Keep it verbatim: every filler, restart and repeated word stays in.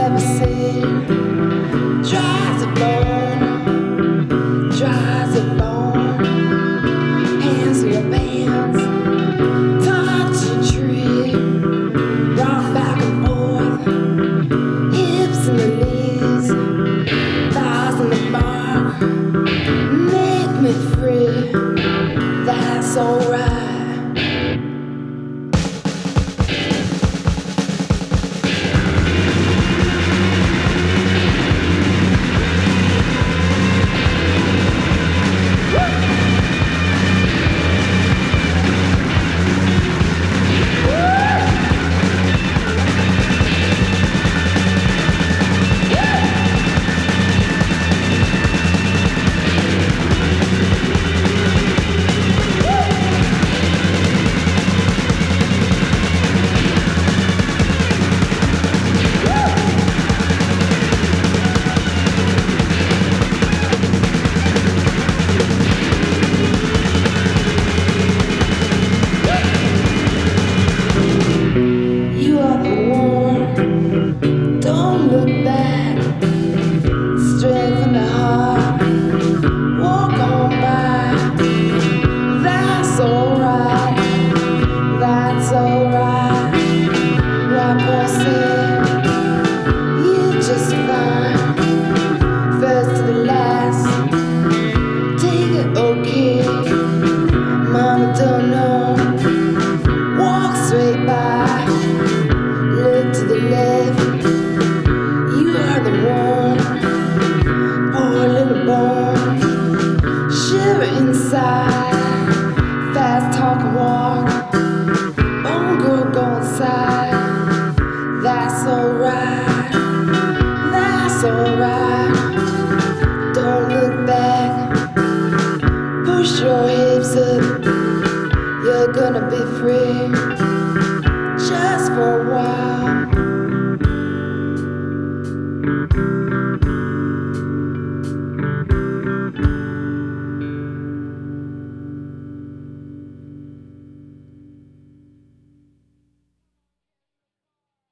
ever seen. Dries a bone, dries a bone. Hands in your bands, touch a tree. Rock back and forth, hips in the knees, thighs in the bark. Make me free, that's alright. Don't look back, strengthen the heart, walk on by. That's alright, that's alright. What boy said, you just fine. First to the last, take it okay. Mama don't know, walk straight by. Look to the left. Shiver inside, fast talk and walk. Bone girl go inside, that's alright.